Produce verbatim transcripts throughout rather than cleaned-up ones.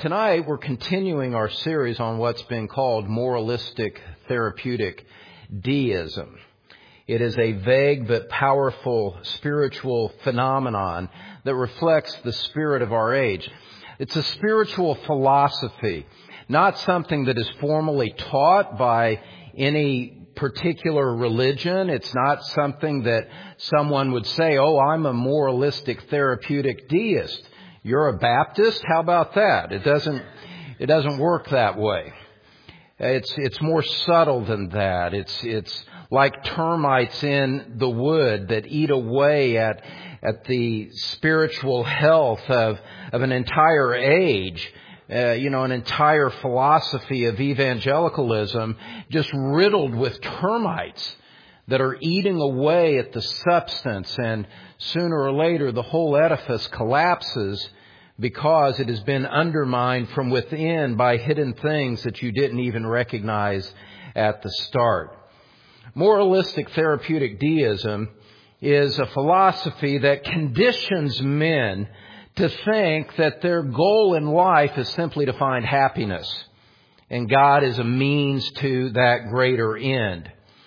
Tonight, we're continuing our series on what's been called moralistic therapeutic deism. It is a vague but powerful spiritual phenomenon that reflects the spirit of our age. It's a spiritual philosophy, not something that is formally taught by any particular religion. It's not something that someone would say, oh, I'm a moralistic therapeutic deist. You're a Baptist? How about that? It doesn't, it doesn't work that way. It's, it's more subtle than that. It's, it's like termites in the wood that eat away at, at the spiritual health of, of an entire age. Uh, you know, an entire philosophy of evangelicalism just riddled with termites that are eating away at the substance, and sooner or later the whole edifice collapses because it has been undermined from within by hidden things that you didn't even recognize at the start. Moralistic therapeutic deism is a philosophy that conditions men to think that their goal in life is simply to find happiness, and God is a means to that greater end.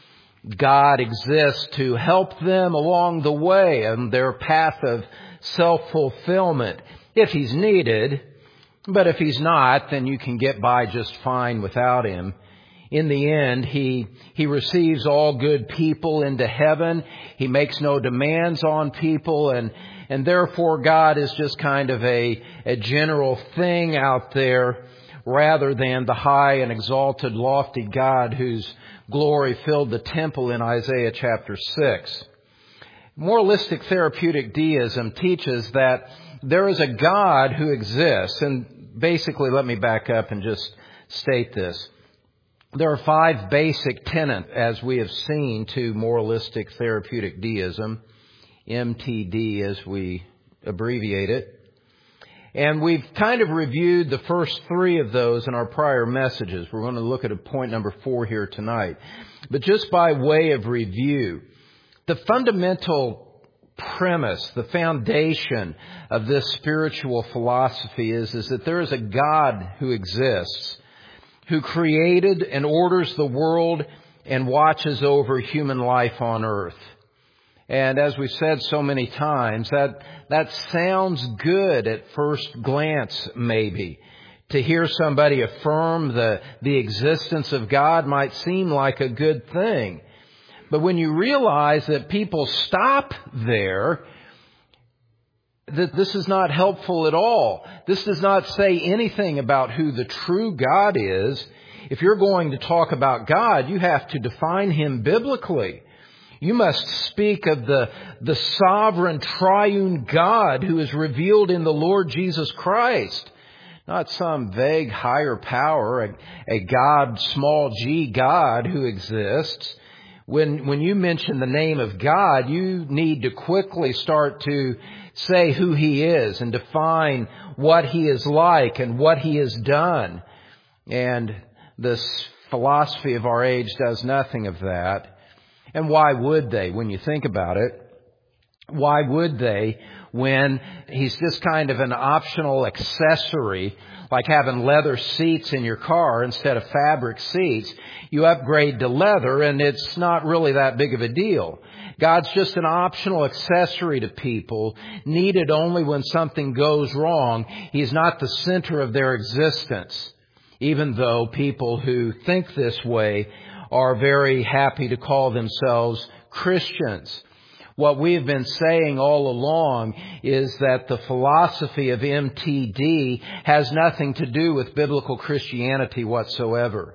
God exists to help them along the way on their path of self-fulfillment if He's needed, but if He's not, then you can get by just fine without Him. In the end, He He receives all good people into heaven. He makes no demands on people, and and therefore God is just kind of a, a general thing out there rather than the high and exalted, lofty God whose glory filled the temple in Isaiah chapter six. Moralistic therapeutic deism teaches that there is a God who exists, and basically, let me back up and just state this. There are five basic tenets, as we have seen, to moralistic therapeutic deism, M T D as we abbreviate it. And we've kind of reviewed the first three of those in our prior messages. We're going to look at a point number four here tonight. But just by way of review, the fundamental premise, the foundation of this spiritual philosophy is, is that there is a God who exists, who created and orders the world and watches over human life on earth. And as we've said so many times, that that sounds good at first glance, maybe. To hear somebody affirm the, the existence of God might seem like a good thing. But when you realize that people stop there, that this is not helpful at all. This does not say anything about who the true God is. If you're going to talk about God, you have to define Him biblically. You must speak of the, the sovereign triune God who is revealed in the Lord Jesus Christ. Not some vague higher power, a, a God, small g God who exists. When, when you mention the name of God, you need to quickly start to say who He is and define what He is like and what He has done. And this philosophy of our age does nothing of that. And why would they, when you think about it? Why would they when He's just kind of an optional accessory, like having leather seats in your car instead of fabric seats? You upgrade to leather and it's not really that big of a deal. God's just an optional accessory to people, needed only when something goes wrong. He's not the center of their existence, even though people who think this way are very happy to call themselves Christians. What we have been saying all along is that the philosophy of M T D has nothing to do with biblical Christianity whatsoever.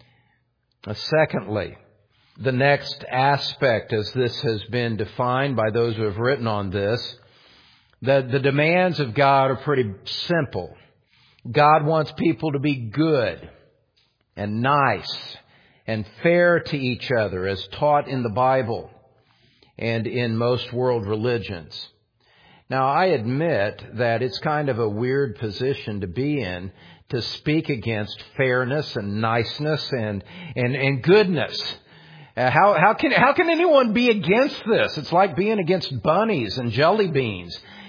Now, secondly, the next aspect, as this has been defined by those who have written on this, that the demands of God are pretty simple. God wants people to be good and nice and fair to each other, as taught in the Bible and in most world religions. Now, I admit that it's kind of a weird position to be in, to speak against fairness and niceness and and, and goodness. Uh, how how can how can anyone be against this? It's like being against bunnies and jelly beans.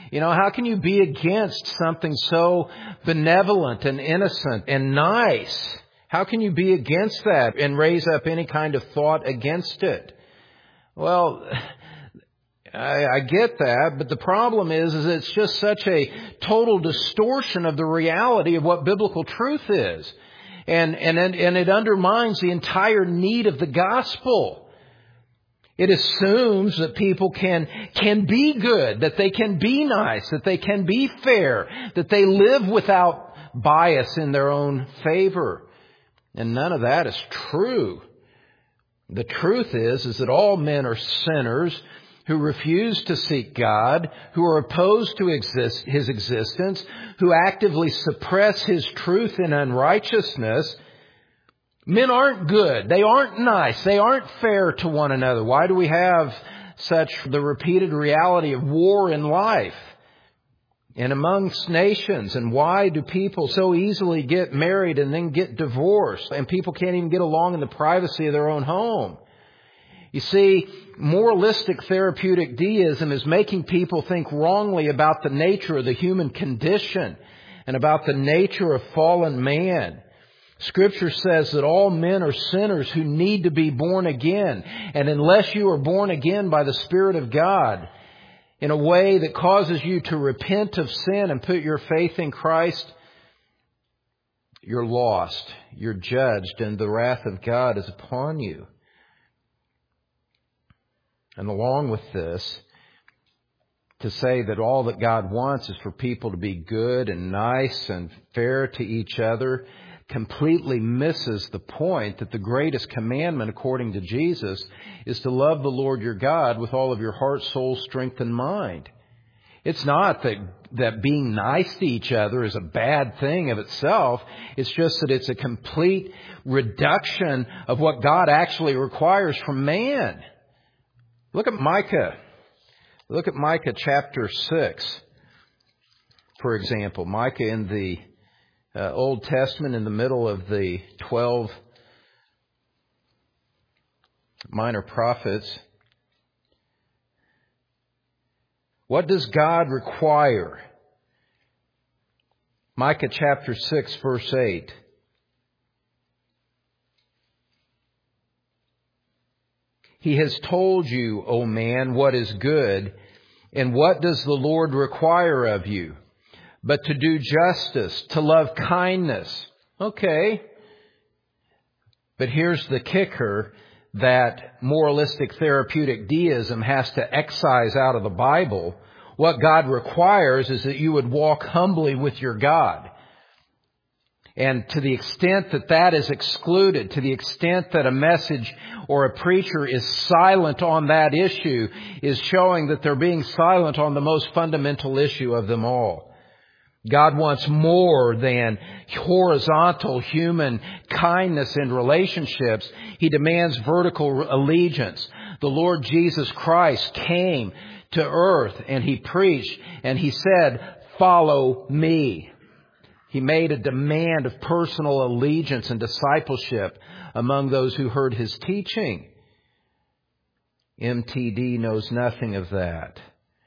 You know, how can you be against something so benevolent and innocent and nice? How can you be against that and raise up any kind of thought against it? Well, I, I get that, but the problem is, is it's just such a total distortion of the reality of what biblical truth is. And, and, and it undermines the entire need of the gospel. It assumes that people can, can be good, that they can be nice, that they can be fair, that they live without bias in their own favor. And none of that is true. The truth is, is that all men are sinners who refuse to seek God, who are opposed to exist, His existence, who actively suppress His truth in unrighteousness. Men aren't good. They aren't nice. They aren't fair to one another. Why do we have such the repeated reality of war in life and amongst nations? And why do people so easily get married and then get divorced? And people can't even get along in the privacy of their own home. You see, moralistic therapeutic deism is making people think wrongly about the nature of the human condition and about the nature of fallen man. Scripture says that all men are sinners who need to be born again. And unless you are born again by the Spirit of God in a way that causes you to repent of sin and put your faith in Christ, you're lost. You're judged, and the wrath of God is upon you. And along with this, to say that all that God wants is for people to be good and nice and fair to each other completely misses the point that the greatest commandment, according to Jesus, is to love the Lord your God with all of your heart, soul, strength, and mind. It's not that, that being nice to each other is a bad thing of itself. It's just that it's a complete reduction of what God actually requires from man. Look at Micah. Look at Micah chapter six, for example. Micah in the uh, Old Testament, in the middle of the twelve minor prophets. What does God require? Micah chapter six, verse eight. He has told you, O man, what is good, and what does the Lord require of you? But to do justice, to love kindness. Okay. But here's the kicker that moralistic therapeutic deism has to excise out of the Bible. What God requires is that you would walk humbly with your God. And to the extent that that is excluded, to the extent that a message or a preacher is silent on that issue, is showing that they're being silent on the most fundamental issue of them all. God wants more than horizontal human kindness in relationships. He demands vertical allegiance. The Lord Jesus Christ came to earth and He preached and He said, "Follow me." He made a demand of personal allegiance and discipleship among those who heard His teaching. M T D knows nothing of that.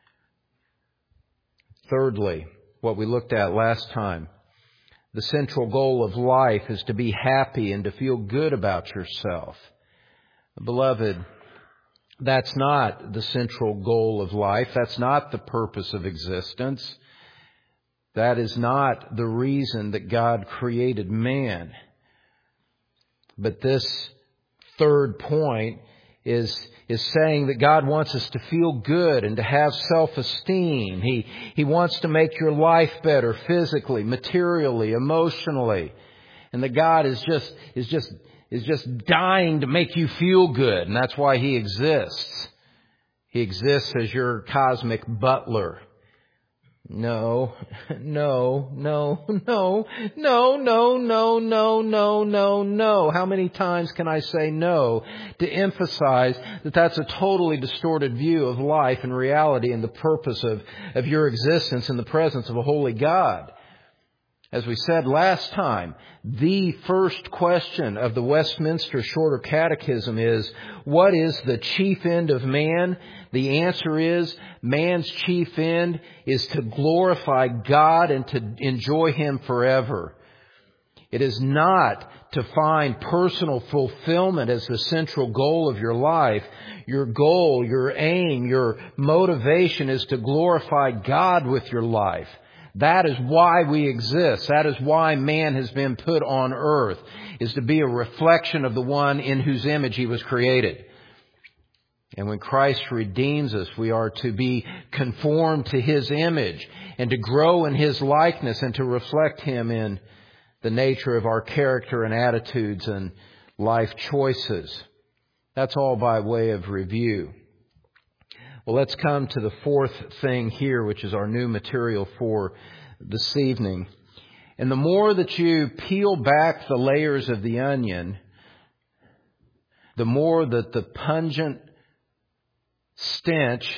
Thirdly, what we looked at last time, the central goal of life is to be happy and to feel good about yourself. Beloved, that's not the central goal of life. That's not the purpose of existence. That is not the reason that God created man. But this third point is, is saying that God wants us to feel good and to have self-esteem. He, He wants to make your life better physically, materially, emotionally. And that God is just, is just, is just dying to make you feel good. And that's why He exists. He exists as your cosmic butler. No, no, no, no, no, no, no, no, no, no, no. How many times can I say no to emphasize that that's a totally distorted view of life and reality and the purpose of, of your existence in the presence of a holy God? As we said last time, the first question of the Westminster Shorter Catechism is, what is the chief end of man? The answer is, man's chief end is to glorify God and to enjoy Him forever. It is not to find personal fulfillment as the central goal of your life. Your goal, your aim, your motivation is to glorify God with your life. That is why we exist. That is why man has been put on earth, is to be a reflection of the one in whose image he was created. And when Christ redeems us, we are to be conformed to His image and to grow in His likeness and to reflect Him in the nature of our character and attitudes and life choices. That's all by way of review. Well, let's come to the fourth thing here, which is our new material for this evening. And the more that you peel back the layers of the onion, the more that the pungent stench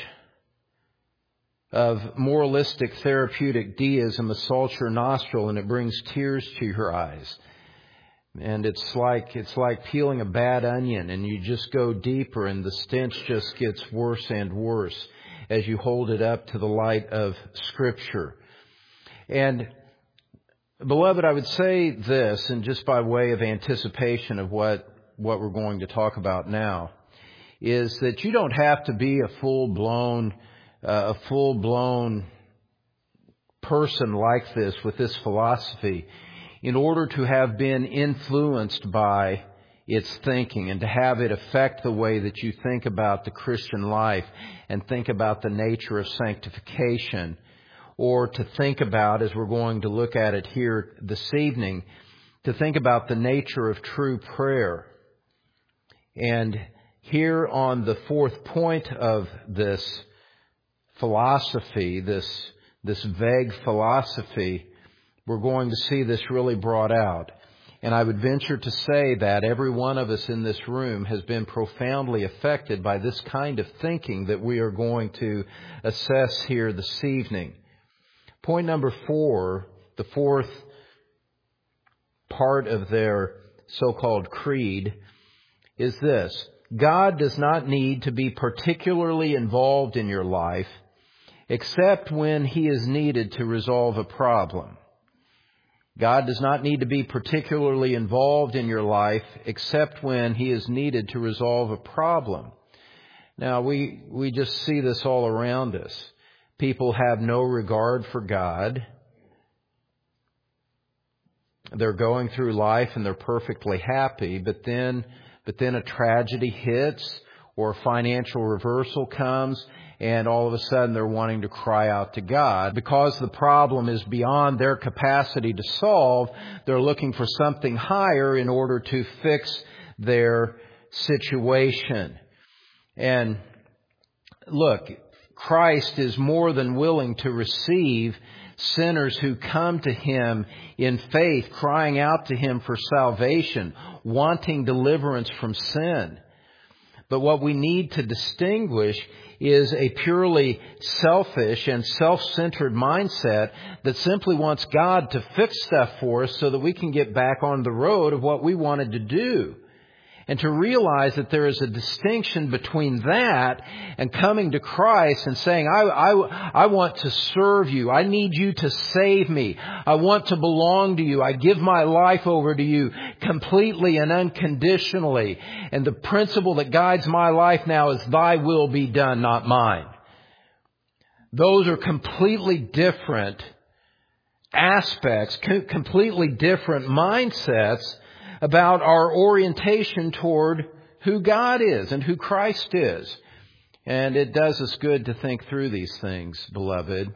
of moralistic therapeutic deism assaults your nostril and it brings tears to your eyes. And it's like it's like peeling a bad onion, and you just go deeper and the stench just gets worse and worse as you hold it up to the light of Scripture. And beloved, I would say this, and just by way of anticipation of what, what we're going to talk about now, is that you don't have to be a full-blown, uh, a full-blown person like this with this philosophy in order to have been influenced by its thinking and to have it affect the way that you think about the Christian life and think about the nature of sanctification, or to think about, as we're going to look at it here this evening, to think about the nature of true prayer. And here on the fourth point of this philosophy, this, this vague philosophy, we're going to see this really brought out. And I would venture to say that every one of us in this room has been profoundly affected by this kind of thinking that we are going to assess here this evening. Point number four, the fourth part of their so-called creed, is this: God does not need to be particularly involved in your life except when He is needed to resolve a problem. God does not need to be particularly involved in your life except when He is needed to resolve a problem. Now, we, we just see this all around us. People have no regard for God. They're going through life and they're perfectly happy, but then, but then a tragedy hits or a financial reversal comes, and all of a sudden they're wanting to cry out to God. Because the problem is beyond their capacity to solve, they're looking for something higher in order to fix their situation. And look, Christ is more than willing to receive sinners who come to Him in faith, crying out to Him for salvation, wanting deliverance from sin. But what we need to distinguish is a purely selfish and self-centered mindset that simply wants God to fix stuff for us so that we can get back on the road of what we wanted to do. And to realize that there is a distinction between that and coming to Christ and saying, I, I, I want to serve you. I need you to save me. I want to belong to you. I give my life over to you completely and unconditionally. And the principle that guides my life now is Thy will be done, not mine. Those are completely different aspects, completely different mindsets about our orientation toward who God is and who Christ is. And it does us good to think through these things, beloved.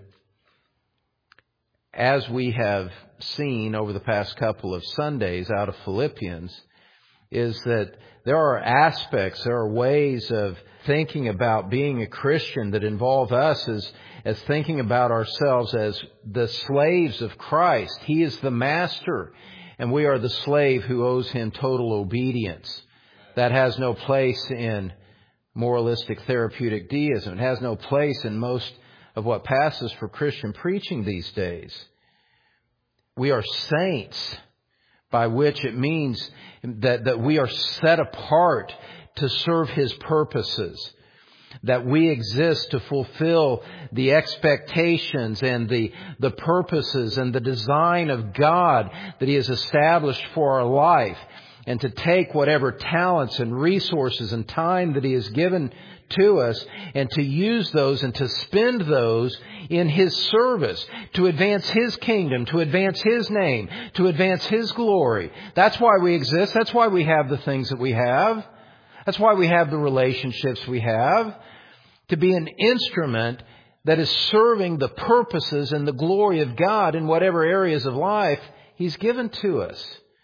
As we have seen over the past couple of Sundays out of Philippians, is that there are aspects, there are ways of thinking about being a Christian that involve us as, as thinking about ourselves as the slaves of Christ. He is the master, and we are the slave who owes Him total obedience. That has no place in moralistic therapeutic deism. It has no place in most of what passes for Christian preaching these days. We are saints, by which it means that, that we are set apart to serve His purposes, that we exist to fulfill the expectations and the, the purposes and the design of God that He has established for our life, and to take whatever talents and resources and time that He has given to us and to use those and to spend those in His service, to advance His kingdom, to advance His name, to advance His glory. That's why we exist. That's why we have the things that we have. That's why we have the relationships we have. To be an instrument that is serving the purposes and the glory of God in whatever areas of life He's given to us.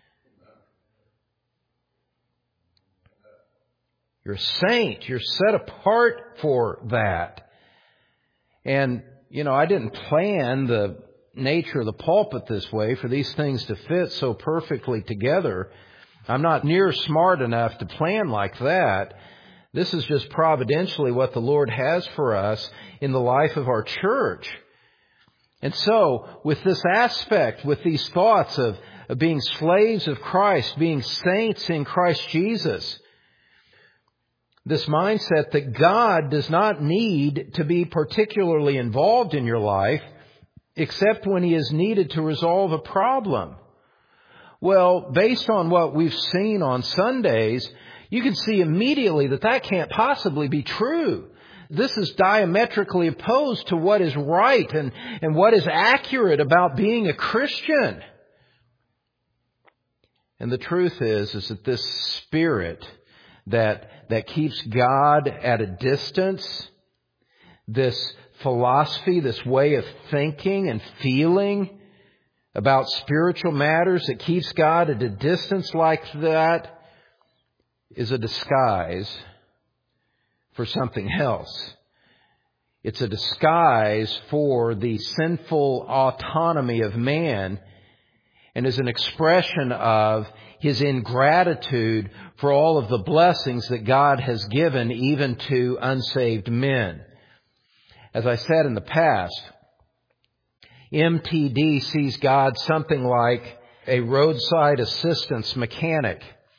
You're a saint. You're set apart for that. And, you know, I didn't plan the nature of the pulpit this way for these things to fit so perfectly together. I'm not near smart enough to plan like that. This is just providentially what the Lord has for us in the life of our church. And so, with this aspect, with these thoughts of, of being slaves of Christ, being saints in Christ Jesus, this mindset that God does not need to be particularly involved in your life except when He is needed to resolve a problem. Well, based on what we've seen on Sundays, you can see immediately that that can't possibly be true. This is diametrically opposed to what is right and, and what is accurate about being a Christian. And the truth is, is that this spirit that that keeps God at a distance, this philosophy, this way of thinking and feeling about spiritual matters that keeps God at a distance like that, is a disguise for something else. It's a disguise for the sinful autonomy of man, and is an expression of his ingratitude for all of the blessings that God has given even to unsaved men. As I said in the past, M T D sees God something like a roadside assistance mechanic.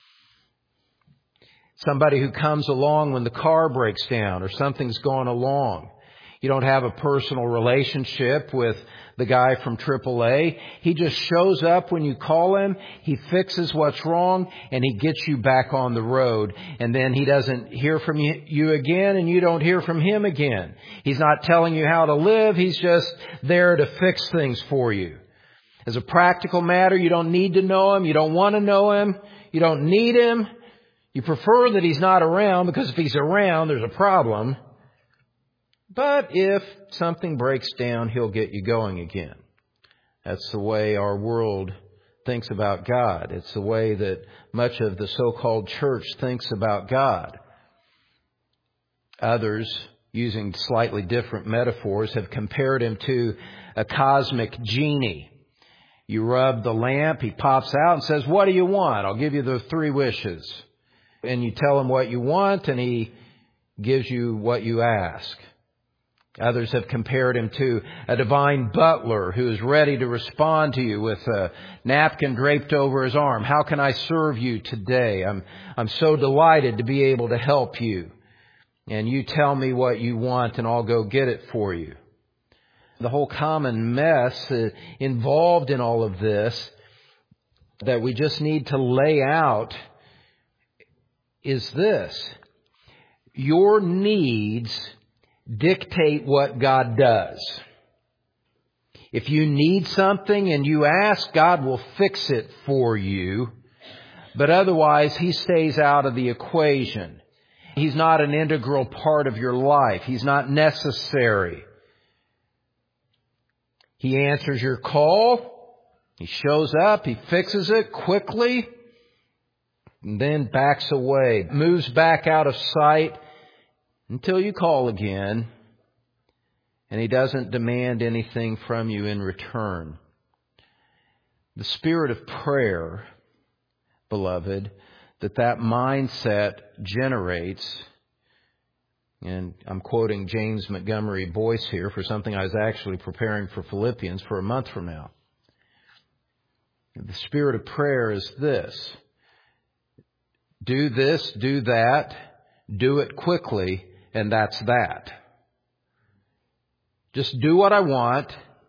Somebody who comes along when the car breaks down or something's gone along. You don't have a personal relationship with the guy from triple A. He just shows up when you call him. He fixes what's wrong and he gets you back on the road. And then he doesn't hear from you again and you don't hear from him again. He's not telling you how to live. He's just there to fix things for you. As a practical matter, you don't need to know him. You don't want to know him. You don't need him. You prefer that he's not around, because if he's around, there's a problem. But if something breaks down, he'll get you going again. That's the way our world thinks about God. It's the way that much of the so-called church thinks about God. Others, using slightly different metaphors, have compared him to a cosmic genie. You rub the lamp, he pops out and says, "What do you want? I'll give you the three wishes." And you tell him what you want, and he gives you what you ask. Others have compared him to a divine butler who is ready to respond to you with a napkin draped over his arm. "How can I serve you today? I'm, I'm so delighted to be able to help you. And you tell me what you want and I'll go get it for you." The whole common mess involved in all of this that we just need to lay out is this: your needs dictate what God does. If you need something and you ask, God will fix it for you. But otherwise, He stays out of the equation. He's not an integral part of your life. He's not necessary. He answers your call. He shows up. He fixes it quickly. And then backs away, moves back out of sight until you call again. And He doesn't demand anything from you in return. The spirit of prayer, beloved, that that mindset generates, and I'm quoting James Montgomery Boyce here for something I was actually preparing for Philippians for a month from now. The spirit of prayer is this. Do this, do that, do it quickly, and that's that. Just do what I want.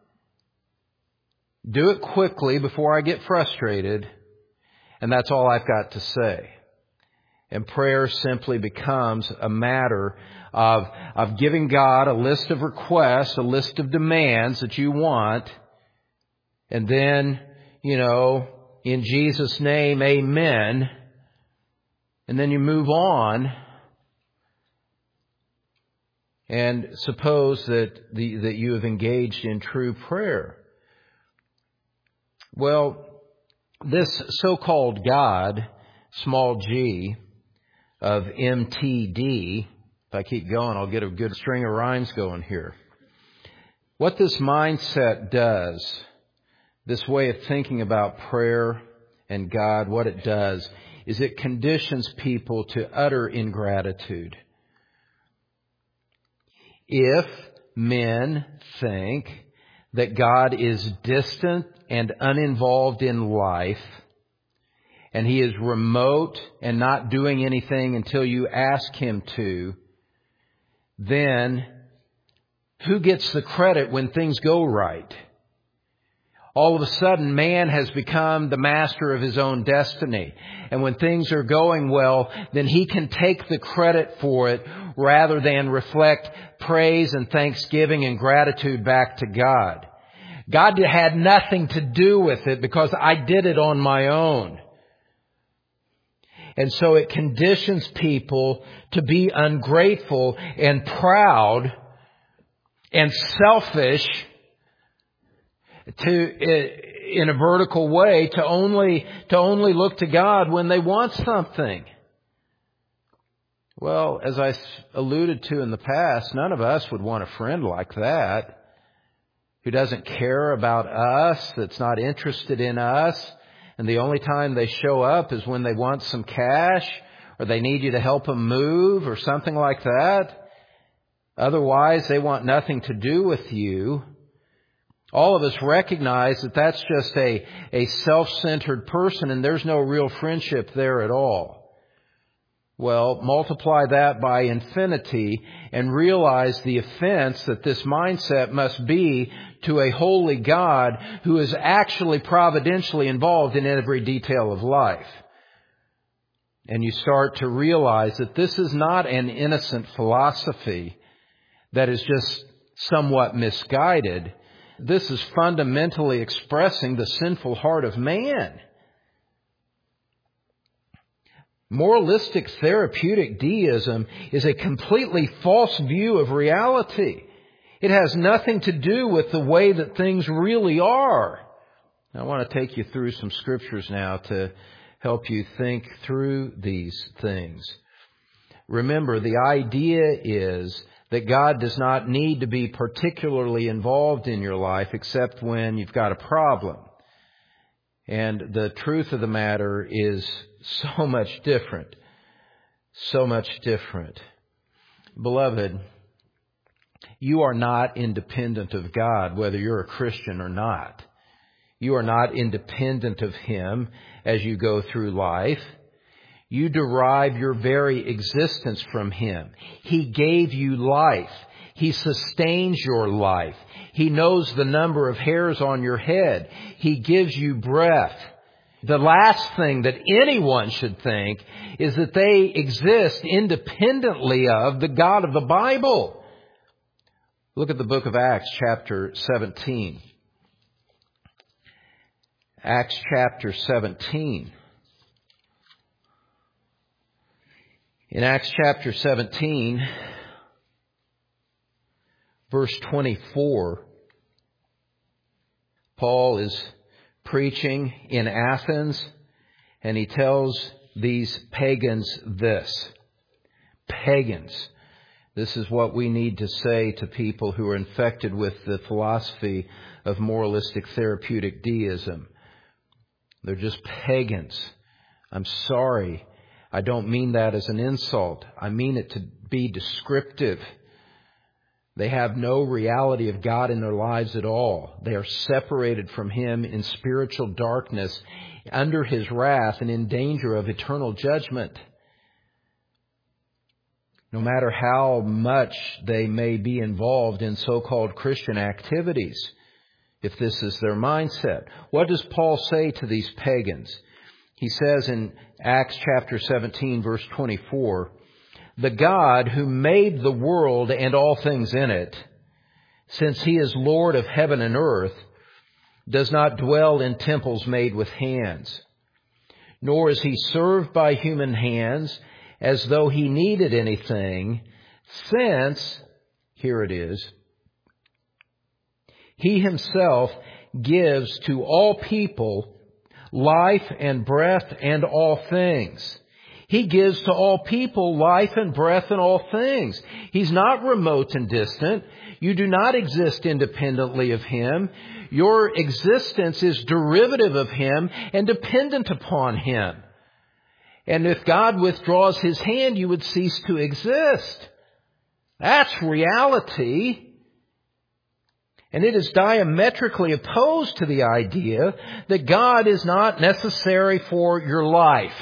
Do it quickly before I get frustrated, and that's all I've got to say. And prayer simply becomes a matter of, of giving God a list of requests, a list of demands that you want, and then, you know, in Jesus' name, amen, and then you move on. And suppose that the, that you have engaged in true prayer. Well, this so-called God, small g, of M T D, if I keep going, I'll get a good string of rhymes going here. What this mindset does, this way of thinking about prayer and God, what it does is it conditions people to utter ingratitude. If men think that God is distant and uninvolved in life, and He is remote and not doing anything until you ask Him to, then who gets the credit when things go right? All of a sudden, man has become the master of his own destiny. And when things are going well, then he can take the credit for it rather than reflect praise and thanksgiving and gratitude back to God. God had nothing to do with it because I did it on my own. And so it conditions people to be ungrateful and proud and selfish to, in a vertical way, to only, to only look to God when they want something. Well, as I alluded to in the past, none of us would want a friend like that, who doesn't care about us, that's not interested in us, and the only time they show up is when they want some cash, or they need you to help them move, or something like that. Otherwise, they want nothing to do with you. All of us recognize that that's just a, a self-centered person, and there's no real friendship there at all. Well, multiply that by infinity and realize the offense that this mindset must be to a holy God who is actually providentially involved in every detail of life. And you start to realize that this is not an innocent philosophy that is just somewhat misguided. This is fundamentally expressing the sinful heart of man. Moralistic therapeutic deism is a completely false view of reality. It has nothing to do with the way that things really are. I want to take you through some scriptures now to help you think through these things. Remember, the idea is that God does not need to be particularly involved in your life except when you've got a problem. And the truth of the matter is so much different. So much different. Beloved, you are not independent of God, whether you're a Christian or not. You are not independent of Him as you go through life. You derive your very existence from Him. He gave you life. He sustains your life. He knows the number of hairs on your head. He gives you breath. The last thing that anyone should think is that they exist independently of the God of the Bible. Look at the book of Acts, chapter seventeen. Acts chapter seventeen. In Acts chapter seventeen, verse twenty-four, Paul is preaching in Athens, and he tells these pagans this. Pagans. This is what we need to say to people who are infected with the philosophy of moralistic therapeutic deism. They're just pagans. I'm sorry. I don't mean that as an insult. I mean it to be descriptive. They have no reality of God in their lives at all. They are separated from Him in spiritual darkness, under His wrath, and in danger of eternal judgment. No matter how much they may be involved in so-called Christian activities, if this is their mindset. What does Paul say to these pagans? He says in Acts chapter seventeen, verse twenty-four, "The God who made the world and all things in it, since He is Lord of heaven and earth, does not dwell in temples made with hands, nor is He served by human hands as though He needed anything, since," here it is, "He Himself gives to all people life and breath and all things." He gives to all people life and breath and all things. He's not remote and distant. You do not exist independently of Him. Your existence is derivative of Him and dependent upon Him. And if God withdraws His hand, you would cease to exist. That's reality. And it is diametrically opposed to the idea that God is not necessary for your life.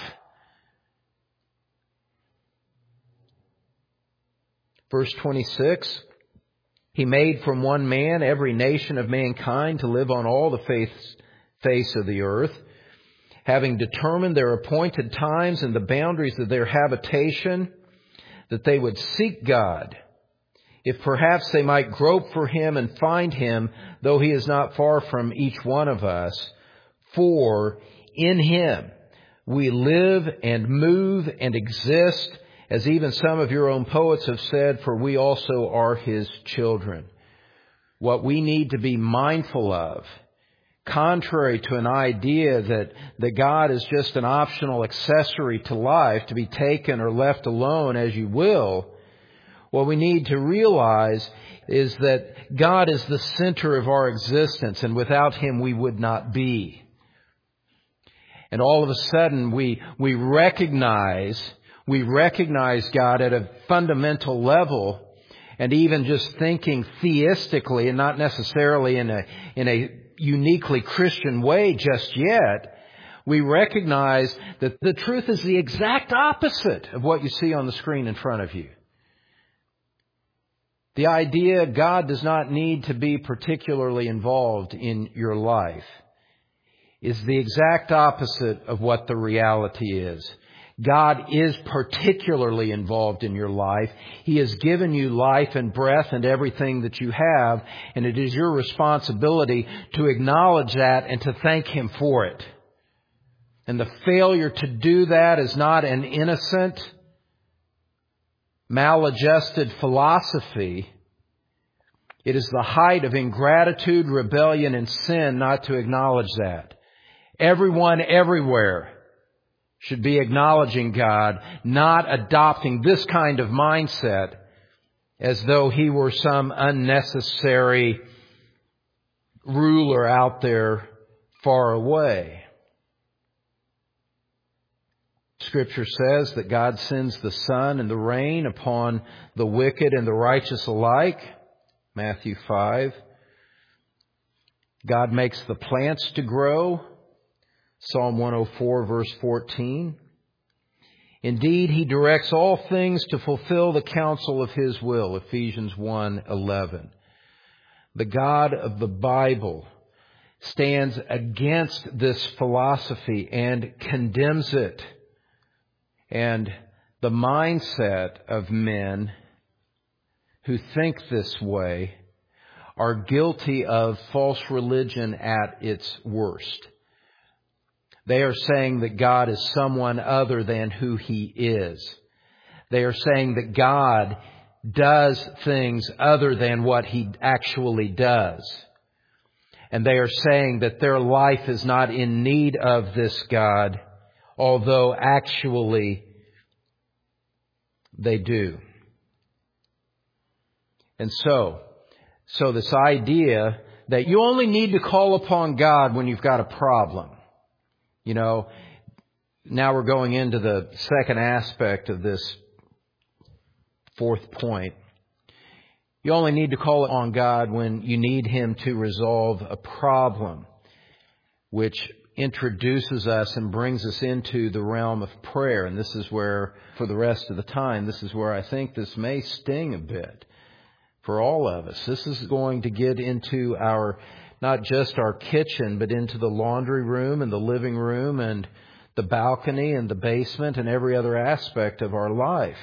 Verse twenty-six, "He made from one man every nation of mankind to live on all the face of the earth, having determined their appointed times and the boundaries of their habitation, that they would seek God, if perhaps they might grope for Him and find Him, though He is not far from each one of us. For in Him we live and move and exist, as even some of your own poets have said, for we also are His children." What we need to be mindful of, contrary to an idea that, that God is just an optional accessory to life to be taken or left alone as you will, what we need to realize is that God is the center of our existence, and without Him we would not be. And all of a sudden we, we recognize, we recognize God at a fundamental level, and even just thinking theistically and not necessarily in a, in a uniquely Christian way just yet, we recognize that the truth is the exact opposite of what you see on the screen in front of you. The idea God does not need to be particularly involved in your life is the exact opposite of what the reality is. God is particularly involved in your life. He has given you life and breath and everything that you have, and it is your responsibility to acknowledge that and to thank Him for it. And the failure to do that is not an innocent, maladjusted philosophy. It is the height of ingratitude, rebellion, and sin not to acknowledge that. Everyone, everywhere, should be acknowledging God, not adopting this kind of mindset as though He were some unnecessary ruler out there far away. Scripture says that God sends the sun and the rain upon the wicked and the righteous alike. Matthew five. God makes the plants to grow. Psalm one oh four, verse fourteen. Indeed, He directs all things to fulfill the counsel of His will. Ephesians one eleven. The God of the Bible stands against this philosophy and condemns it. And the mindset of men who think this way are guilty of false religion at its worst. They are saying that God is someone other than who He is. They are saying that God does things other than what He actually does. And they are saying that their life is not in need of this God, although actually they do. And so, so this idea that you only need to call upon God when you've got a problem. You know, now we're going into the second aspect of this fourth point. You only need to call on God when you need Him to resolve a problem, which introduces us and brings us into the realm of prayer. And this is where, for the rest of the time, this is where I think this may sting a bit for all of us. This is going to get into our, not just our kitchen, but into the laundry room and the living room and the balcony and the basement and every other aspect of our life.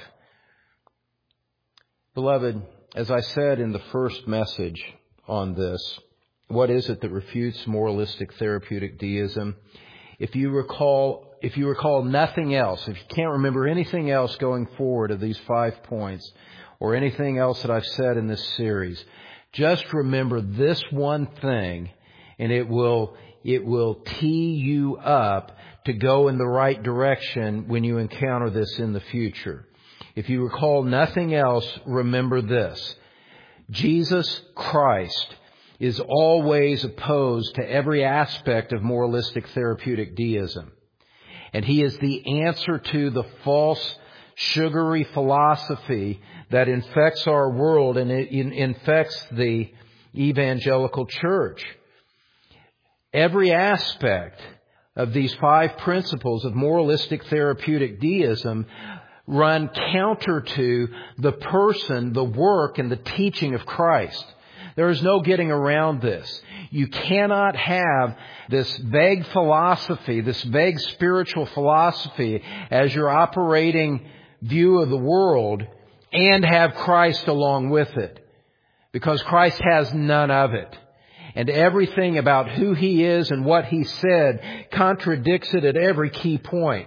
Beloved, as I said in the first message on this, what is it that refutes moralistic therapeutic deism? If you recall, if you recall nothing else, if you can't remember anything else going forward of these five points or anything else that I've said in this series, just remember this one thing, and it will, it will tee you up to go in the right direction when you encounter this in the future. If you recall nothing else, remember this. Jesus Christ is always opposed to every aspect of moralistic therapeutic deism. And He is the answer to the false, sugary philosophy that infects our world and it infects the evangelical church. Every aspect of these five principles of moralistic therapeutic deism run counter to the person, the work, and the teaching of Christ. There is no getting around this. You cannot have this vague philosophy, this vague spiritual philosophy as your operating view of the world and have Christ along with it. Because Christ has none of it. And everything about who He is and what He said contradicts it at every key point.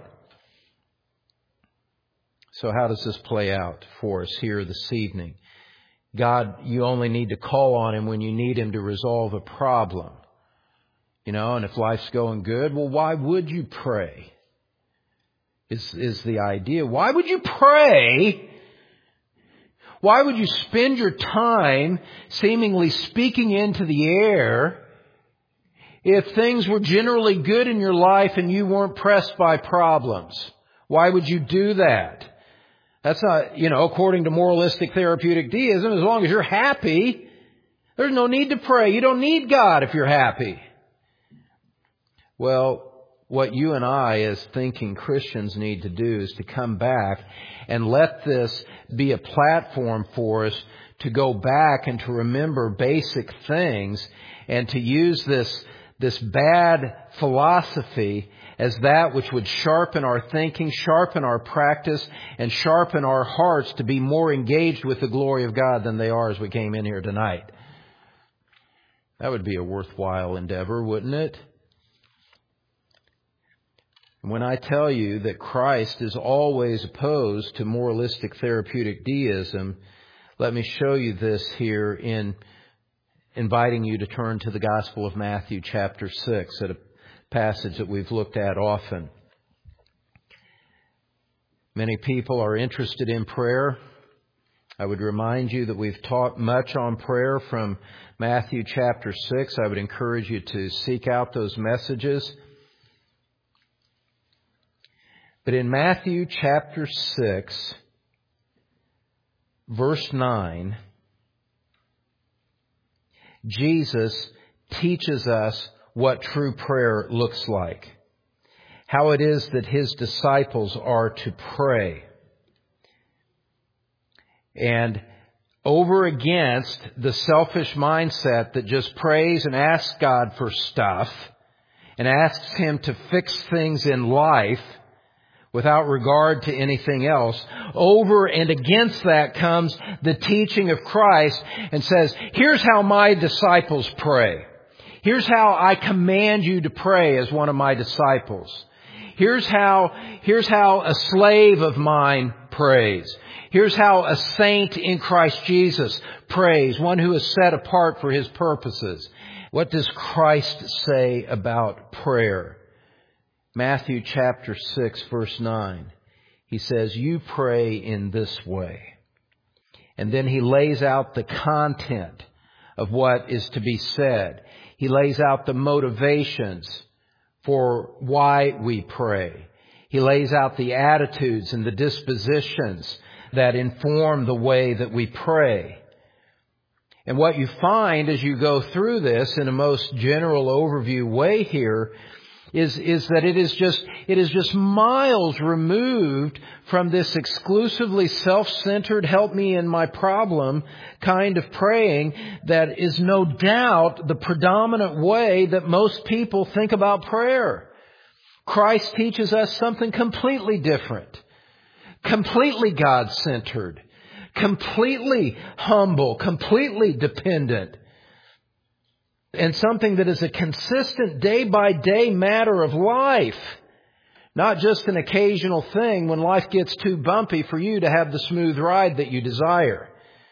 So how does this play out for us here this evening? God, you only need to call on Him when you need Him to resolve a problem. You know, and if life's going good, well, why would you pray? Is, is the idea. Why would you pray? Why would you spend your time seemingly speaking into the air if things were generally good in your life and you weren't pressed by problems? Why would you do that? That's not, you know, according to moralistic therapeutic deism, as long as you're happy, there's no need to pray. You don't need God if you're happy. Well, what you and I as thinking Christians need to do is to come back and let this be a platform for us to go back and to remember basic things and to use this, this bad philosophy as that which would sharpen our thinking, sharpen our practice, and sharpen our hearts to be more engaged with the glory of God than they are as we came in here tonight. That would be a worthwhile endeavor, wouldn't it? When I tell you that Christ is always opposed to moralistic therapeutic deism, let me show you this here in inviting you to turn to the Gospel of Matthew chapter six at a passage that we've looked at often. Many people are interested in prayer. I would remind you that we've taught much on prayer from Matthew chapter six. I would encourage you to seek out those messages. But in Matthew chapter six, verse nine, Jesus teaches us what true prayer looks like. How it is that His disciples are to pray. And over against the selfish mindset that just prays and asks God for stuff and asks Him to fix things in life without regard to anything else. Over and against that comes the teaching of Christ and says, here's how my disciples pray. Here's how I command you to pray as one of my disciples. Here's how, here's how a slave of mine prays. Here's how a saint in Christ Jesus prays, one who is set apart for His purposes. What does Christ say about prayer? Matthew chapter six, verse nine. He says, you pray in this way. And then He lays out the content of what is to be said. He lays out the motivations for why we pray. He lays out the attitudes and the dispositions that inform the way that we pray. And what you find as you go through this in a most general overview way here is, is that it is just, it is just miles removed from this exclusively self-centered, help me in my problem kind of praying that is no doubt the predominant way that most people think about prayer. Christ teaches us something completely different, completely God-centered, completely humble, completely dependent, and something that is a consistent day-by-day matter of life, not just an occasional thing when life gets too bumpy for you to have the smooth ride that you desire.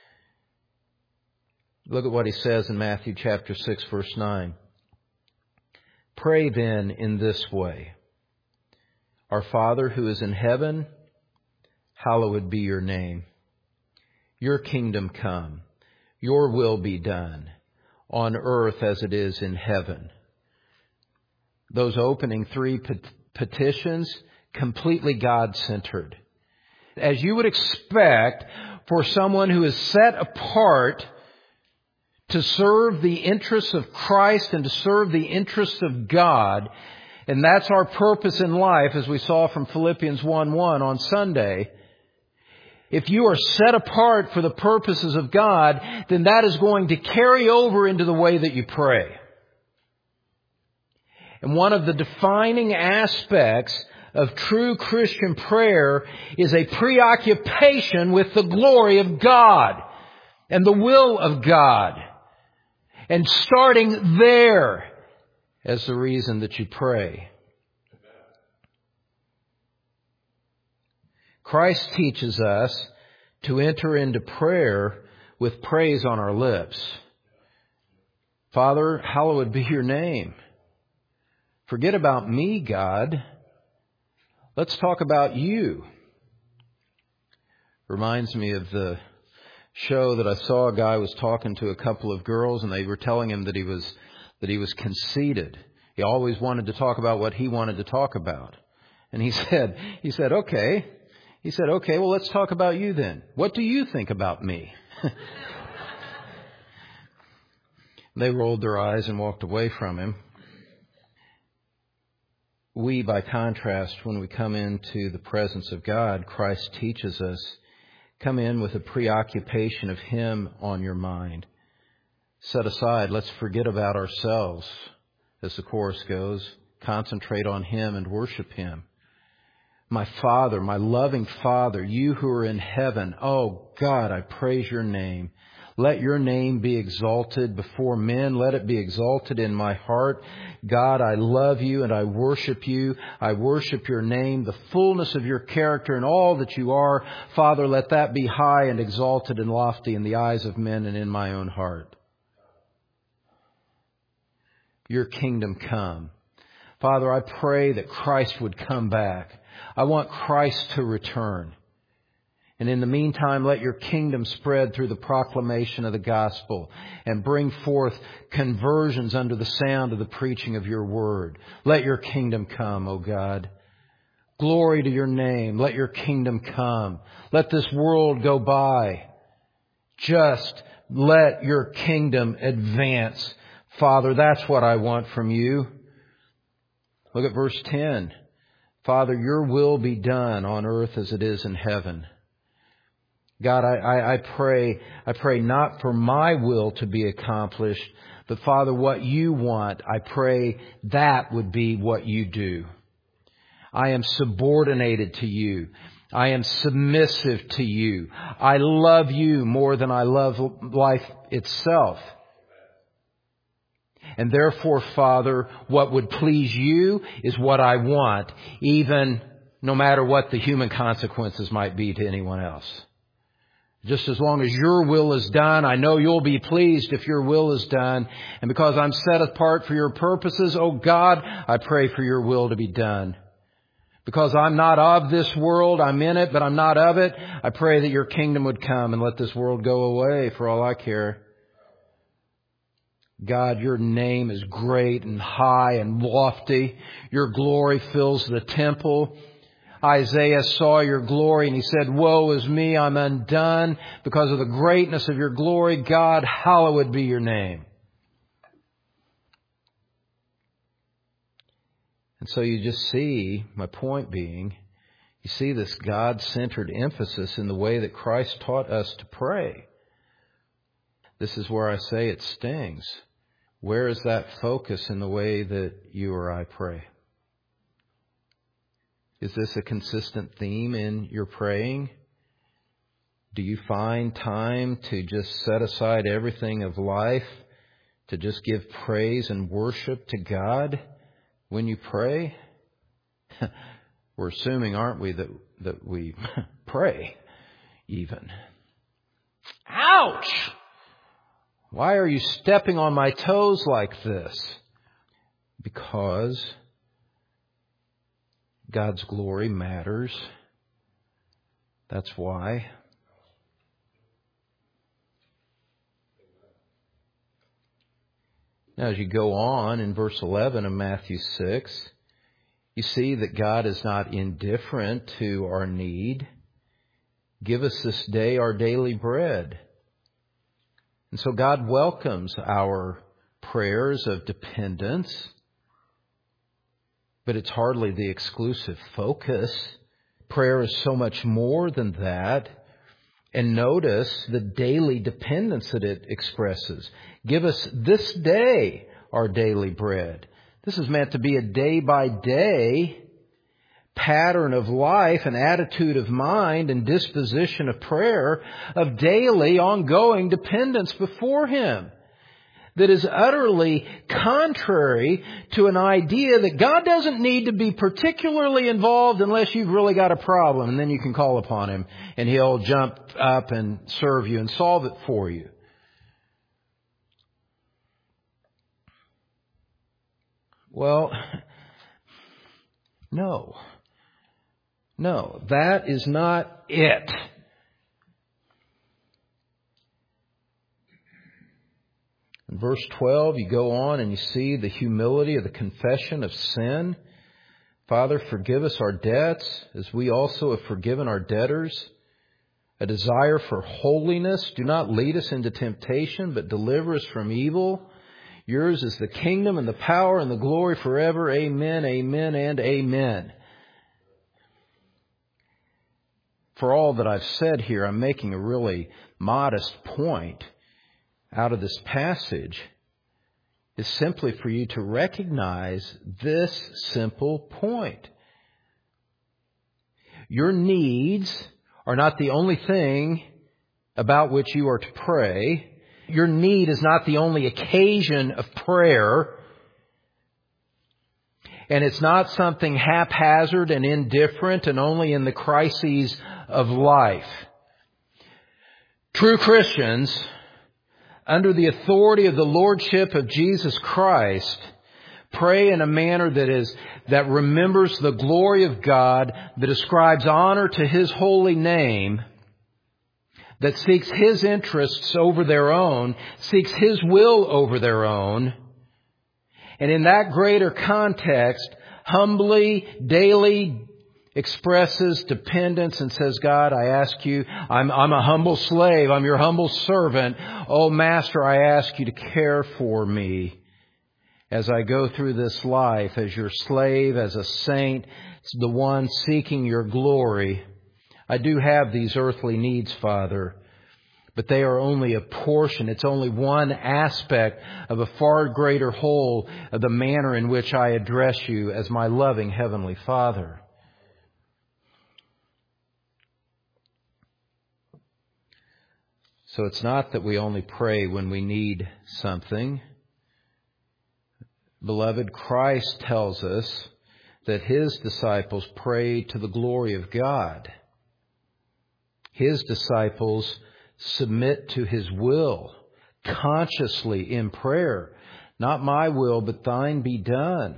Look at what he says in Matthew chapter six, verse nine. Pray then in this way. Our Father who is in heaven, hallowed be your name. Your kingdom come. Your will be done on earth as it is in heaven. Those opening three pet- petitions, completely God-centered. As you would expect for someone who is set apart to serve the interests of Christ and to serve the interests of God, and that's our purpose in life, as we saw from Philippians one one on Sunday. If you are set apart for the purposes of God, then that is going to carry over into the way that you pray. And one of the defining aspects of true Christian prayer is a preoccupation with the glory of God and the will of God. And starting there as the reason that you pray. Christ teaches us to enter into prayer with praise on our lips. Father, hallowed be your name. Forget about me, God. Let's talk about you. Reminds me of the show that I saw. A guy was talking to a couple of girls, and they were telling him that he was that he was conceited. He always wanted to talk about what he wanted to talk about. And he said, he said, okay. He said, okay, well, let's talk about you then. What do you think about me? They rolled their eyes and walked away from him. We, by contrast, when we come into the presence of God, Christ teaches us, come in with a preoccupation of Him on your mind. Set aside, let's forget about ourselves, as the chorus goes. Concentrate on Him and worship Him. My Father, my loving Father, you who are in heaven, oh God, I praise your name. Let your name be exalted before men. Let it be exalted in my heart. God, I love you and I worship you. I worship your name, the fullness of your character and all that you are. Father, let that be high and exalted and lofty in the eyes of men and in my own heart. Your kingdom come. Father, I pray that Christ would come back. I want Christ to return. And in the meantime, let your kingdom spread through the proclamation of the gospel and bring forth conversions under the sound of the preaching of your word. Let your kingdom come, O God. Glory to your name. Let your kingdom come. Let this world go by. Just let your kingdom advance. Father, that's what I want from you. Look at verse ten. Father, your will be done on earth as it is in heaven. God, I, I, I pray, I pray not for my will to be accomplished, but Father, what you want, I pray that would be what you do. I am subordinated to you. I am submissive to you. I love you more than I love life itself. And therefore, Father, what would please you is what I want, even no matter what the human consequences might be to anyone else. Just as long as your will is done, I know you'll be pleased if your will is done. And because I'm set apart for your purposes, oh God, I pray for your will to be done. Because I'm not of this world, I'm in it, but I'm not of it. I pray that your kingdom would come and let this world go away for all I care. God, your name is great and high and lofty. Your glory fills the temple. Isaiah saw your glory and he said, "Woe is me, I'm undone because of the greatness of your glory. God, hallowed be your name." And so you just see, my point being, you see this God-centered emphasis in the way that Christ taught us to pray. This is where I say it stings. Where is that focus in the way that you or I pray? Is this a consistent theme in your praying? Do you find time to just set aside everything of life to just give praise and worship to God when you pray? We're assuming, aren't we, that, that we pray even. Ouch! Why are you stepping on my toes like this? Because God's glory matters. That's why. Now, as you go on in verse eleven of Matthew six, you see that God is not indifferent to our need. Give us this day our daily bread. And so God welcomes our prayers of dependence, but it's hardly the exclusive focus. Prayer is so much more than that. And notice the daily dependence that it expresses. Give us this day our daily bread. This is meant to be a day-by-day pattern of life, an attitude of mind and disposition of prayer, of daily ongoing dependence before Him. That is utterly contrary to an idea that God doesn't need to be particularly involved unless you've really got a problem, and then you can call upon Him and He'll jump up and serve you and solve it for you. Well, no. No, that is not it. In verse twelve, you go on and you see the humility of the confession of sin. Father, forgive us our debts as we also have forgiven our debtors. A desire for holiness. Do not lead us into temptation, but deliver us from evil. Yours is the kingdom and the power and the glory forever. Amen, amen, and amen. For all that I've said here, I'm making a really modest point out of this passage, is simply for you to recognize this simple point. Your needs are not the only thing about which you are to pray. Your need is not the only occasion of prayer. And it's not something haphazard and indifferent and only in the crises of life. True Christians, under the authority of the Lordship of Jesus Christ, pray in a manner that is that remembers the glory of God, that ascribes honor to His holy name, that seeks His interests over their own, seeks His will over their own, and in that greater context, humbly, daily expresses dependence and says, God, I ask you, I'm, I'm a humble slave, I'm your humble servant. Oh, Master, I ask you to care for me as I go through this life as your slave, as a saint, the one seeking your glory. I do have these earthly needs, Father, but they are only a portion. It's only one aspect of a far greater whole of the manner in which I address you as my loving Heavenly Father. So it's not that we only pray when we need something. Beloved, Christ tells us that His disciples prayed to the glory of God. His disciples submit to His will consciously in prayer. Not my will, but thine be done.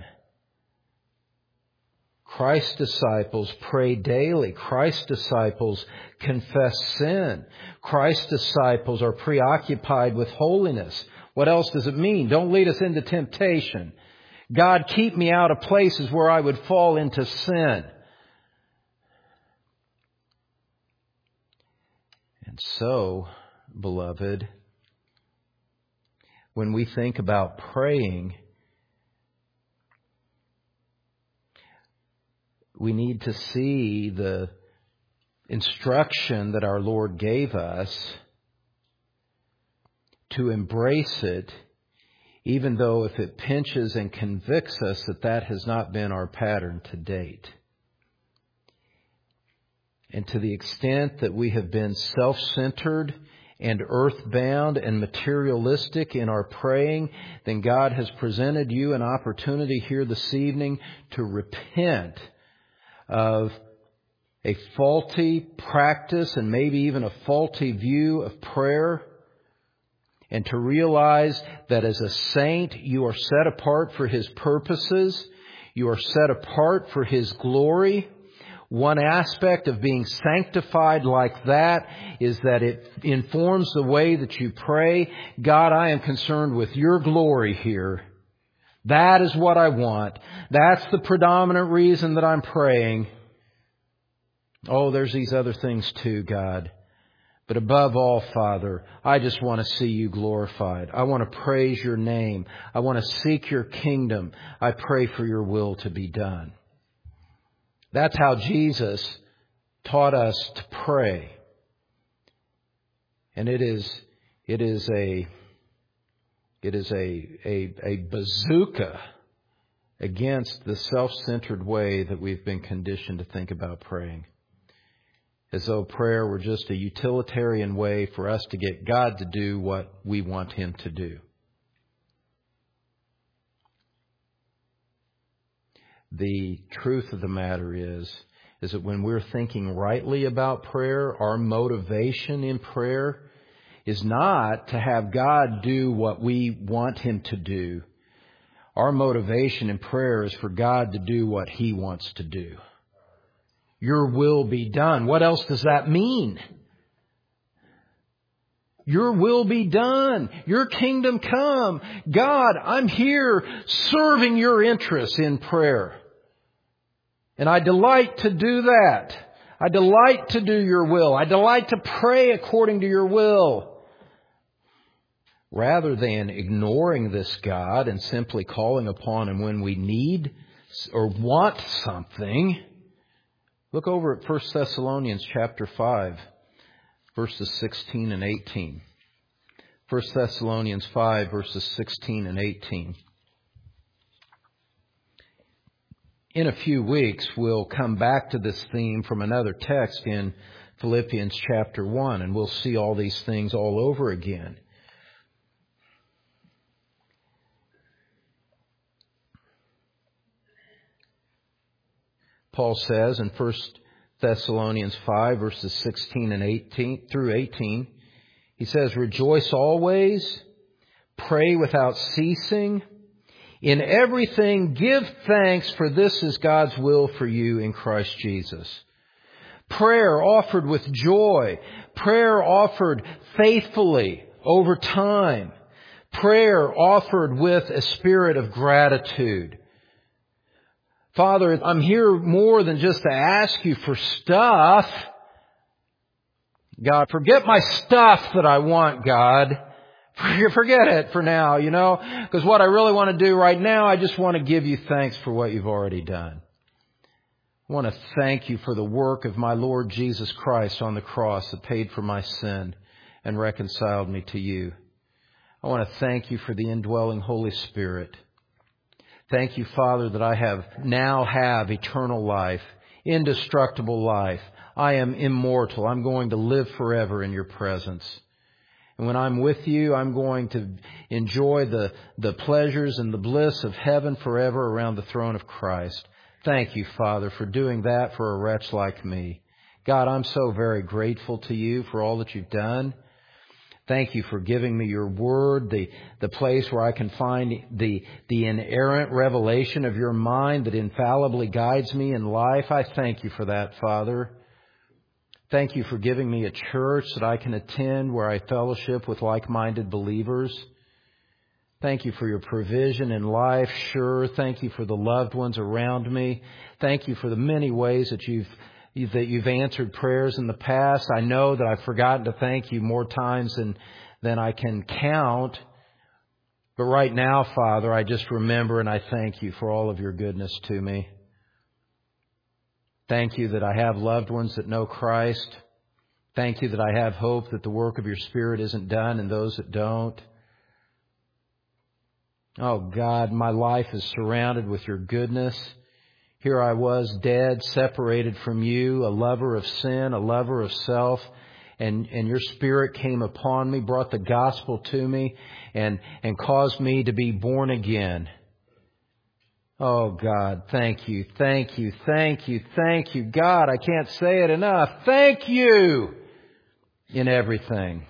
Christ's disciples pray daily. Christ's disciples confess sin. Christ's disciples are preoccupied with holiness. What else does it mean? Don't lead us into temptation. God, keep me out of places where I would fall into sin. And so, beloved, when we think about praying, we need to see the instruction that our Lord gave us to embrace it, even though if it pinches and convicts us that that has not been our pattern to date. And to the extent that we have been self-centered and earthbound and materialistic in our praying, then God has presented you an opportunity here this evening to repent of a faulty practice and maybe even a faulty view of prayer, and to realize that as a saint you are set apart for His purposes, you are set apart for His glory. One aspect of being sanctified like that is that it informs the way that you pray. God, I am concerned with your glory here. That is what I want. That's the predominant reason that I'm praying. Oh, there's these other things too, God. But above all, Father, I just want to see you glorified. I want to praise your name. I want to seek your kingdom. I pray for your will to be done. That's how Jesus taught us to pray. And it is, it is a, it is a, a, a bazooka against the self-centered way that we've been conditioned to think about praying. As though prayer were just a utilitarian way for us to get God to do what we want Him to do. The truth of the matter is, is that when we're thinking rightly about prayer, our motivation in prayer is not to have God do what we want Him to do. Our motivation in prayer is for God to do what He wants to do. Your will be done. What else does that mean? Your will be done. Your kingdom come. God, I'm here serving your interests in prayer. And I delight to do that. I delight to do your will. I delight to pray according to your will. Rather than ignoring this God and simply calling upon Him when we need or want something, look over at First Thessalonians chapter five, verses sixteen and eighteen. First Thessalonians five, verses sixteen and eighteen. In a few weeks, we'll come back to this theme from another text in Philippians chapter one, and we'll see all these things all over again. Paul says in First Thessalonians five, verses sixteen and eighteen through eighteen, he says, "Rejoice always, pray without ceasing. In everything give thanks, for this is God's will for you in Christ Jesus." Prayer offered with joy. Prayer offered faithfully over time. Prayer offered with a spirit of gratitude. Father, I'm here more than just to ask you for stuff. God, forget my stuff that I want, God. Forget it for now, you know, because what I really want to do right now, I just want to give you thanks for what you've already done. I want to thank you for the work of my Lord Jesus Christ on the cross that paid for my sin and reconciled me to you. I want to thank you for the indwelling Holy Spirit. Thank you, Father, that I have now have eternal life, indestructible life. I am immortal. I'm going to live forever in your presence. And when I'm with you, I'm going to enjoy the, the pleasures and the bliss of heaven forever around the throne of Christ. Thank you, Father, for doing that for a wretch like me. God, I'm so very grateful to you for all that you've done. Thank you for giving me your word, the, the place where I can find the, the inerrant revelation of your mind that infallibly guides me in life. I thank you for that, Father. Thank you for giving me a church that I can attend where I fellowship with like-minded believers. Thank you for your provision in life, sure. Thank you for the loved ones around me. Thank you for the many ways that you've that you've answered prayers in the past. I know that I've forgotten to thank you more times than, than I can count. But right now, Father, I just remember and I thank you for all of your goodness to me. Thank you that I have loved ones that know Christ. Thank you that I have hope that the work of your Spirit isn't done in those that don't. Oh God, my life is surrounded with your goodness. Here I was dead, separated from you, a lover of sin, a lover of self. And, and your Spirit came upon me, brought the gospel to me, and, and caused me to be born again. Oh God, thank you, thank you, thank you, thank you. God, I can't say it enough. Thank you in everything.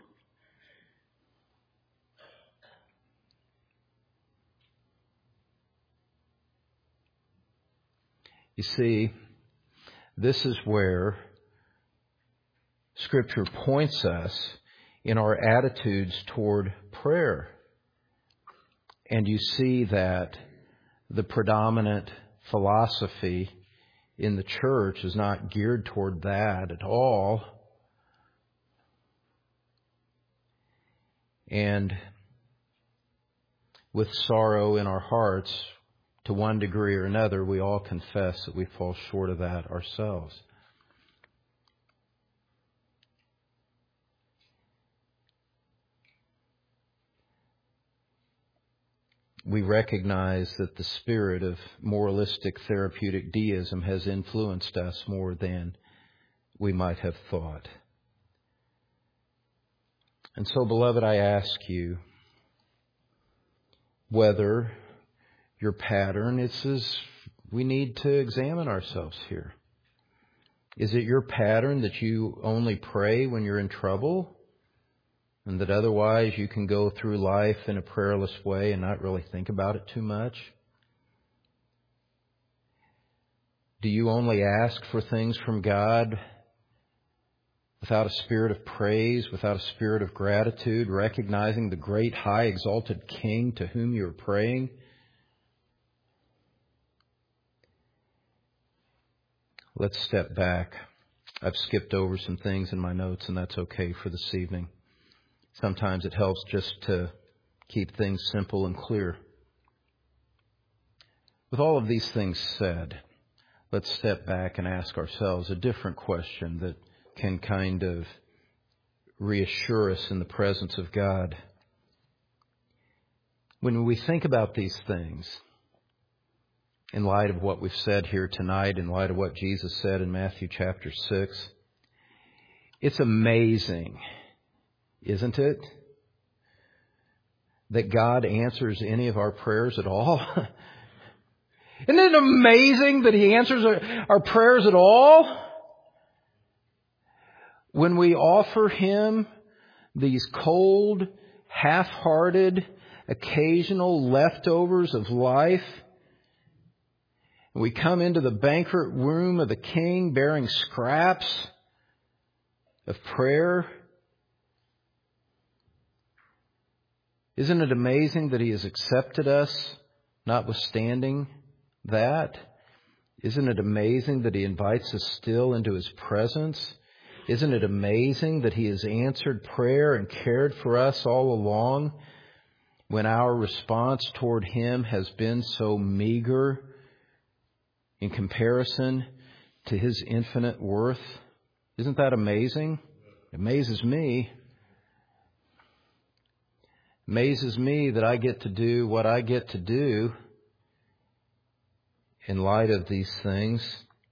You see, this is where Scripture points us in our attitudes toward prayer. And you see that the predominant philosophy in the church is not geared toward that at all. And with sorrow in our hearts, to one degree or another, we all confess that we fall short of that ourselves. We recognize that the spirit of moralistic therapeutic deism has influenced us more than we might have thought. And so, beloved, I ask you whether your pattern, it says we need to examine ourselves here. Is it your pattern that you only pray when you're in trouble, and that otherwise you can go through life in a prayerless way and not really think about it too much? Do you only ask for things from God without a spirit of praise, without a spirit of gratitude, recognizing the great, high, exalted King to whom you are praying? Let's step back. I've skipped over some things in my notes, and that's okay for this evening. Sometimes it helps just to keep things simple and clear. With all of these things said, let's step back and ask ourselves a different question that can kind of reassure us in the presence of God. When we think about these things, in light of what we've said here tonight, in light of what Jesus said in Matthew chapter six, it's amazing, isn't it, that God answers any of our prayers at all? Isn't it amazing that He answers our, our prayers at all? When we offer Him these cold, half-hearted, occasional leftovers of life, we come into the banquet room of the King bearing scraps of prayer. Isn't it amazing that He has accepted us, notwithstanding that? Isn't it amazing that He invites us still into His presence? Isn't it amazing that He has answered prayer and cared for us all along when our response toward Him has been so meager in comparison to His infinite worth? Isn't that amazing? It amazes me. It amazes me that I get to do what I get to do in light of these things.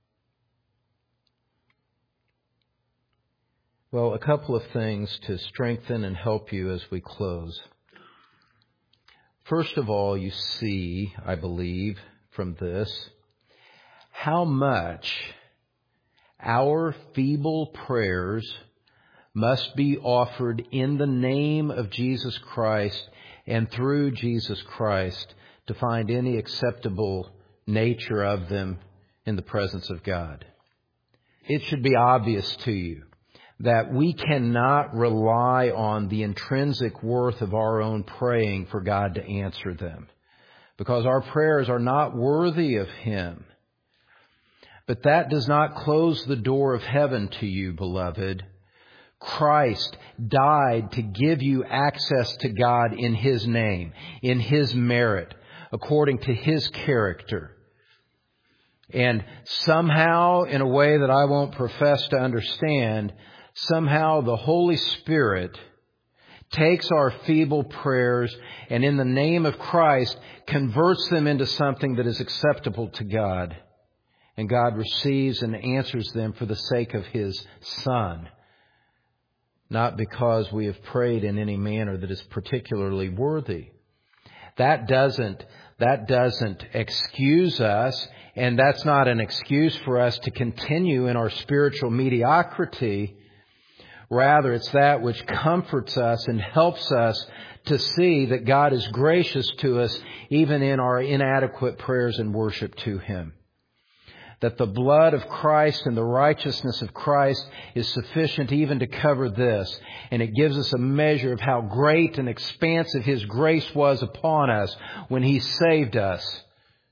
Well, a couple of things to strengthen and help you as we close. First of all, you see, I believe, from this, how much our feeble prayers must be offered in the name of Jesus Christ and through Jesus Christ to find any acceptable nature of them in the presence of God. It should be obvious to you that we cannot rely on the intrinsic worth of our own praying for God to answer them, because our prayers are not worthy of Him. But that does not close the door of heaven to you, beloved. Christ died to give you access to God in His name, in His merit, according to His character. And somehow, in a way that I won't profess to understand, somehow the Holy Spirit takes our feeble prayers and in the name of Christ converts them into something that is acceptable to God. And God receives and answers them for the sake of His Son. Not because we have prayed in any manner that is particularly worthy. That doesn't, that doesn't excuse us, and that's not an excuse for us to continue in our spiritual mediocrity. Rather, it's that which comforts us and helps us to see that God is gracious to us even in our inadequate prayers and worship to Him. That the blood of Christ and the righteousness of Christ is sufficient even to cover this. And it gives us a measure of how great and expansive His grace was upon us when He saved us.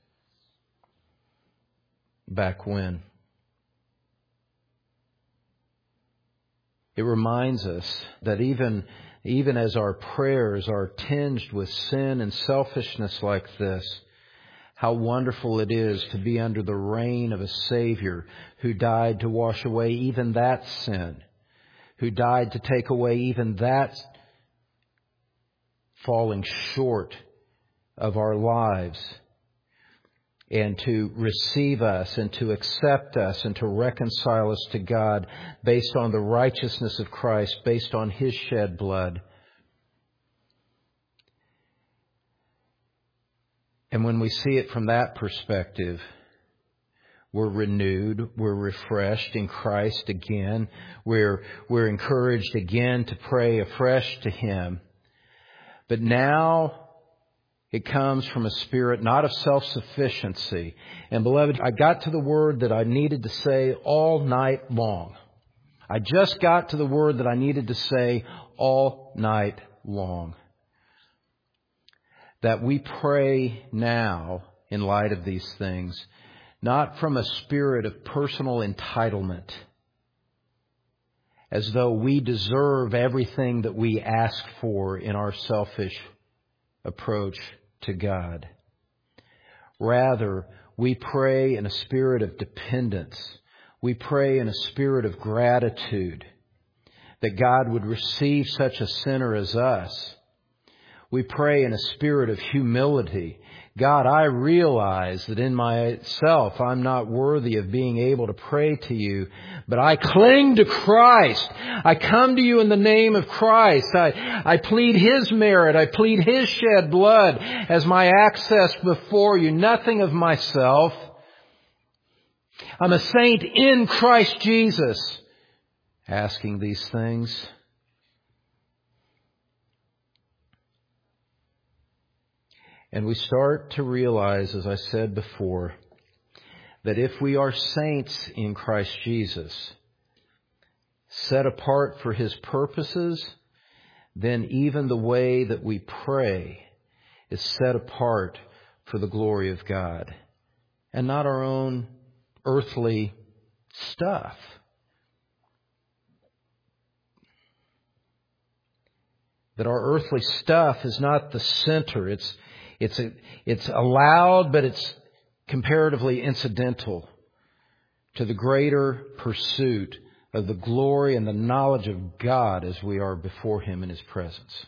Back when? It reminds us that even, even as our prayers are tinged with sin and selfishness like this, how wonderful it is to be under the reign of a Savior who died to wash away even that sin, who died to take away even that falling short of our lives, and to receive us and to accept us and to reconcile us to God based on the righteousness of Christ, based on His shed blood. And when we see it from that perspective, we're renewed, we're refreshed in Christ again. We're, we're encouraged again to pray afresh to Him. But now it comes from a spirit not of self-sufficiency. And beloved, I got to the word that I needed to say all night long. I just got to the word that I needed to say all night long. That we pray now, in light of these things, not from a spirit of personal entitlement, as though we deserve everything that we ask for in our selfish approach to God. Rather, we pray in a spirit of dependence. We pray in a spirit of gratitude that God would receive such a sinner as us. We pray in a spirit of humility. God, I realize that in myself I'm not worthy of being able to pray to You, but I cling to Christ. I come to You in the name of Christ. I, I plead His merit. I plead His shed blood as my access before You. Nothing of myself. I'm a saint in Christ Jesus. Asking these things. And we start to realize, as I said before, that if we are saints in Christ Jesus, set apart for His purposes, then even the way that we pray is set apart for the glory of God and not our own earthly stuff. That our earthly stuff is not the center. It's It's a, it's allowed, but it's comparatively incidental to the greater pursuit of the glory and the knowledge of God as we are before Him in His presence.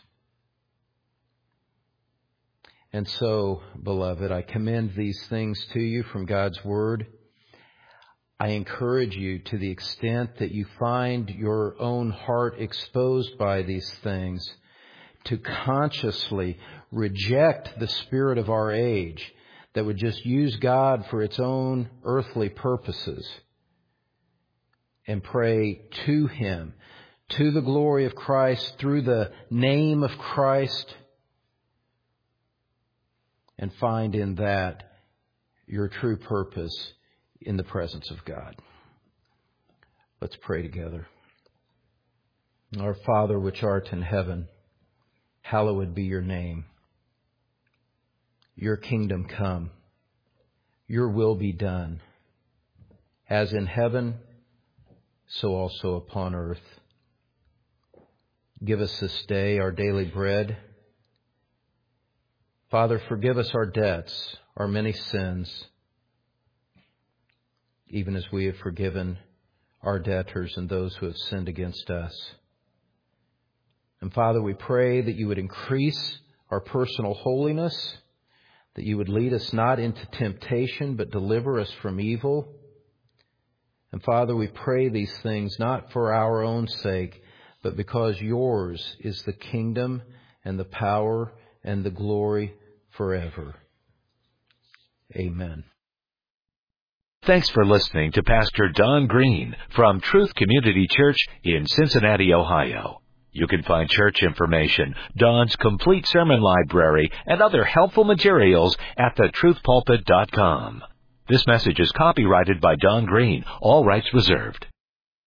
And so, beloved, I commend these things to you from God's Word. I encourage you, to the extent that you find your own heart exposed by these things, to consciously reject the spirit of our age that would just use God for its own earthly purposes and pray to Him, to the glory of Christ, through the name of Christ, and find in that your true purpose in the presence of God. Let's pray together. Our Father, which art in heaven, hallowed be Your name. Your kingdom come. Your will be done, as in heaven, so also upon earth. Give us this day our daily bread. Father, forgive us our debts, our many sins, even as we have forgiven our debtors and those who have sinned against us. And Father, we pray that you would increase our personal holiness, that you would lead us not into temptation, but deliver us from evil. And Father, we pray these things not for our own sake, but because yours is the kingdom and the power and the glory forever. Amen. Thanks for listening to Pastor Don Green from Truth Community Church in Cincinnati, Ohio. You can find church information, Don's complete sermon library, and other helpful materials at the truth pulpit dot com. This message is copyrighted by Don Green, all rights reserved.